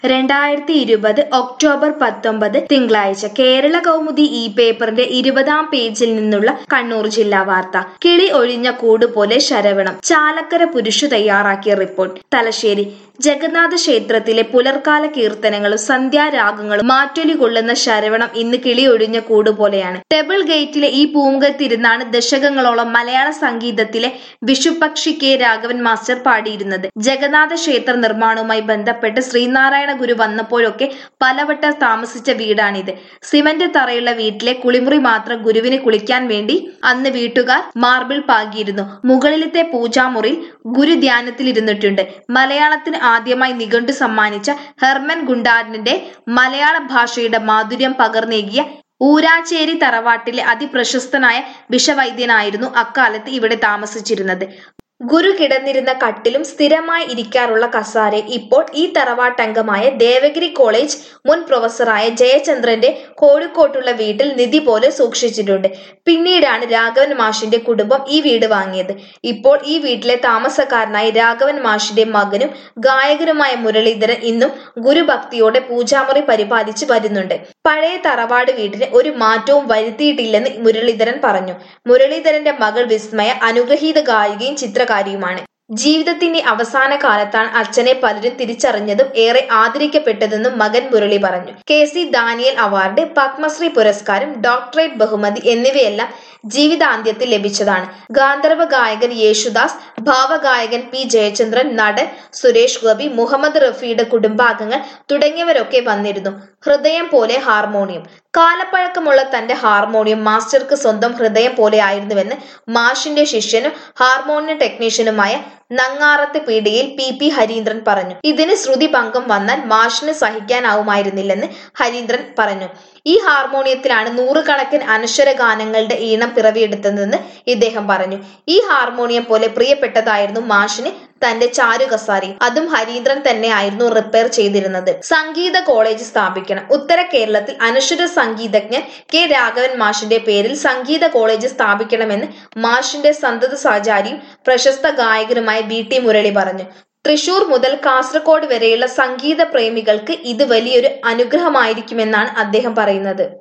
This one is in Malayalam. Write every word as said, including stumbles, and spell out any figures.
രണ്ടായിരത്തി ഇരുപത് ഒക്ടോബർ പത്തൊമ്പത് തിങ്കളാഴ്ച കേരള കൗമുദി ഈ പേപ്പറിന്റെ ഇരുപതാം പേജിൽ നിന്നുള്ള കണ്ണൂർ ജില്ലാ വാർത്ത. കിളി ഒഴിഞ്ഞ കൂട് പോലെ ശരവണം. ചാലക്കര പുരുഷു തയ്യാറാക്കിയ റിപ്പോർട്ട്. തലശ്ശേരി ജഗന്നാഥ ക്ഷേത്രത്തിലെ പുലർക്കാല കീർത്തനങ്ങളും സന്ധ്യാരാഗങ്ങളും മാറ്റൊലി കൊള്ളുന്ന ശരവണം ഇന്ന് കിളി ഒഴിഞ്ഞ കൂട് പോലെയാണ്. ടെബിൾ ഗേറ്റിലെ ഈ പൂമുഖത്തിരുന്നാണ് ദശകങ്ങളോളം മലയാള സംഗീതത്തിലെ വിഷുപക്ഷി കെ രാഘവൻ മാസ്റ്റർ പാടിയിരുന്നത്. ജഗന്നാഥ ക്ഷേത്ര നിർമ്മാണവുമായി ബന്ധപ്പെട്ട് ശ്രീനാരായണ ഗുരു വന്നപ്പോഴൊക്കെ പലവട്ടം താമസിച്ച വീടാണിത്. സിമന്റ് തറയുള്ള വീട്ടിലെ കുളിമുറി മാത്രം ഗുരുവിന് കുളിക്കാൻ വേണ്ടി അന്ന് വീട്ടുകാർ മാർബിൾ പാകിയിരുന്നു. മുകളിലത്തെ പൂജാമുറിയിൽ ഗുരു ധ്യാനത്തിലിരുന്നിട്ടുണ്ട്. മലയാളത്തിന് ആദ്യമായി നിഘണ്ടു സമ്മാനിച്ച ഹെർമൻ ഗുണ്ടാറിന്റെ മലയാള ഭാഷയുടെ മാധുര്യം പകർന്നേകിയ ഊരാച്ചേരി തറവാട്ടിലെ അതിപ്രശസ്തനായ വിഷവൈദ്യനായിരുന്നു അക്കാലത്ത് ഇവിടെ താമസിച്ചിരുന്നത്. ഗുരു കിടന്നിരുന്ന കട്ടിലും സ്ഥിരമായി ഇരിക്കാറുള്ള കസാരയും ഇപ്പോൾ ഈ തറവാട്ടംഗമായ ദേവഗിരി കോളേജ് മുൻ പ്രൊഫസറായ ജയചന്ദ്രന്റെ കോഴിക്കോട്ടുള്ള വീട്ടിൽ നിധി പോലെ സൂക്ഷിച്ചിട്ടുണ്ട്. പിന്നീടാണ് രാഘവൻ മാഷിന്റെ കുടുംബം ഈ വീട് വാങ്ങിയത്. ഇപ്പോൾ ഈ വീട്ടിലെ താമസക്കാരനായി രാഘവൻ മാഷിന്റെ മകനും ഗായകനുമായ മുരളീധരൻ ഇന്നും ഗുരുഭക്തിയോടെ പൂജാമുറി പരിപാലിച്ചു വരുന്നുണ്ട്. പഴയ തറവാട് വീട്ടിന് ഒരു മാറ്റവും വരുത്തിയിട്ടില്ലെന്ന് മുരളീധരൻ പറഞ്ഞു. മുരളീധരന്റെ മകൾ വിസ്മയ അനുഗ്രഹീത ഗായികയും ചിത്രകാരിയുമാണ്. ജീവിതത്തിന്റെ അവസാന കാലത്താണ് അച്ഛനെ പലരും തിരിച്ചറിഞ്ഞതും ഏറെ ആദരിക്കപ്പെട്ടതെന്നും മകൻ മുരളി പറഞ്ഞു. കെ സി ദാനിയൽ അവാർഡ്, പത്മശ്രീ പുരസ്കാരം, ഡോക്ടറേറ്റ് ബഹുമതി എന്നിവയെല്ലാം ജീവിതാന്ത്യത്തിൽ ലഭിച്ചതാണ്. ഗാന്ധർവ ഗായകൻ യേശുദാസ്, ഭാവഗായകൻ പി ജയചന്ദ്രൻ, നടൻ സുരേഷ് ഗോപി, മുഹമ്മദ് റഫിയുടെ കുടുംബാംഗങ്ങൾ തുടങ്ങിയവരൊക്കെ വന്നിരുന്നു. ഹൃദയം പോലെ ഹാർമോണിയം. കാലപ്പഴക്കമുള്ള തന്റെ ഹാർമോണിയം മാസ്റ്റർക്ക് സ്വന്തം ഹൃദയം പോലെയായിരുന്നുവെന്ന് മാഷിന്റെ ശിഷ്യനും ഹാർമോണിയം ടെക്നീഷ്യനുമായ നങ്ങാറത്ത് പീടികയിൽ പി പി ഹരീന്ദ്രൻ പറഞ്ഞു. ഇതിന് ശ്രുതി ഭംഗം വന്നാൽ മാഷിന് സഹിക്കാനാവുമായിരുന്നില്ലെന്ന് ഹരീന്ദ്രൻ പറഞ്ഞു. ഈ ഹാർമോണിയത്തിലാണ് നൂറുകണക്കിന് അനശ്വര ഗാനങ്ങളുടെ ഈണം പിറവിയെടുത്തതെന്ന് ഇദ്ദേഹം പറഞ്ഞു. ഈ ഹാർമോണിയം പോലെ പ്രിയപ്പെട്ടതായിരുന്നു മാഷിന് തന്റെ ചാരുകസാരയും. അതും ഹരീന്ദ്രൻ തന്നെയായിരുന്നു റിപ്പയർ ചെയ്തിരുന്നത്. സംഗീത കോളേജ് സ്ഥാപിക്കണം. ഉത്തര കേരളത്തിൽ അനശ്വര സംഗീതജ്ഞൻ കെ രാഘവൻ മാഷിന്റെ പേരിൽ സംഗീത കോളേജ് സ്ഥാപിക്കണമെന്ന് മാഷിന്റെ സന്തത സഹചാരിയും പ്രശസ്ത ഗായകനുമായ ബി ടി മുരളി പറഞ്ഞു. തൃശൂർ മുതൽ കാസർഗോഡ് വരെയുള്ള സംഗീത പ്രേമികൾക്ക് ഇത് വലിയൊരു അനുഗ്രഹമായിരിക്കുമെന്നാണ് അദ്ദേഹം പറയുന്നത്.